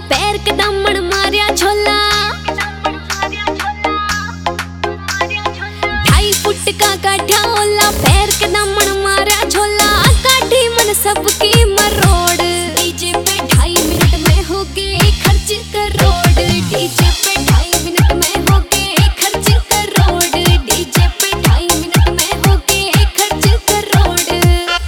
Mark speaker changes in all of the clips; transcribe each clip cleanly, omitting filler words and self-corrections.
Speaker 1: पैर के दामन मारिया झोला। 2.5 फुट का काठा ओला, पैर के दामन मारिया झोला। काठी मन सबकी मरोड़, डीजे पे 2.5 मिनट में हो गए खर्च करोड़। डीजे पे 2.5 मिनट में हो गए खर्च करोड़। डीजे पे 2.5 मिनट में हो गए खर्च करोड़।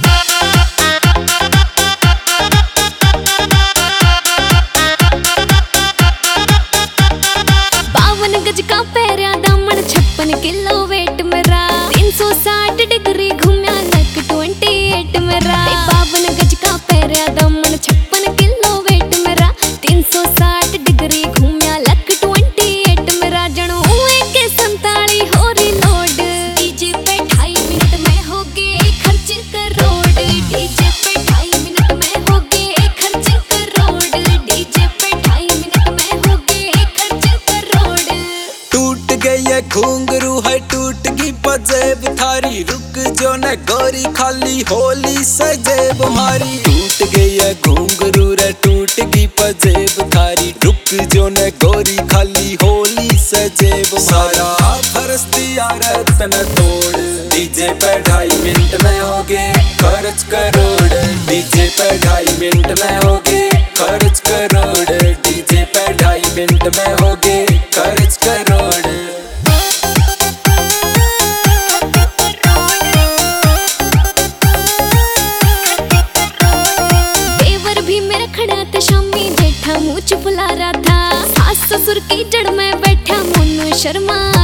Speaker 1: 52 गज का पैरा दामन, 56 किलो वेट मेरा। 360 डिग्री घूमया लक 28 मेरा। 52 गज का पैरा दामन, 56 किलो वेट मेरा। 360 डिग्री घूमया लक 28 मेरा। जनो के 47 हो रिलोड। डीजे पे 2.5 मिनट में हो गए खर्च करोड़। डीजे पे 2.5 मिनट में हो गए खर्च करोड़। डीजे पे 2.5 मिनट में हो गए खर्च करोड़।
Speaker 2: टूट गई है घुंघरू है टूट गई पजेब थारी, रुक जो न गोरी खाली होली सजेब मारी। टूट गई है घुंघरू रे टूट गई पजेब थारी, रुक जो न गोरी खाली होली सजेब मारी। सारा फरस्ती यारत न तोड़, डीजे पे 2.5 मिनट में हो गए खर्च करोड़। डीजे पे 2.5 मिनट में हो गए खर्च करोड़। डीजे पे 2.5 मिनट में हो गए खर्च करोड़।
Speaker 1: देवर भी मेरा खड़ा था शामी, जेठा मुँह फुला रहा था। सास ससुर की जड़ में बैठा मोनू शर्मा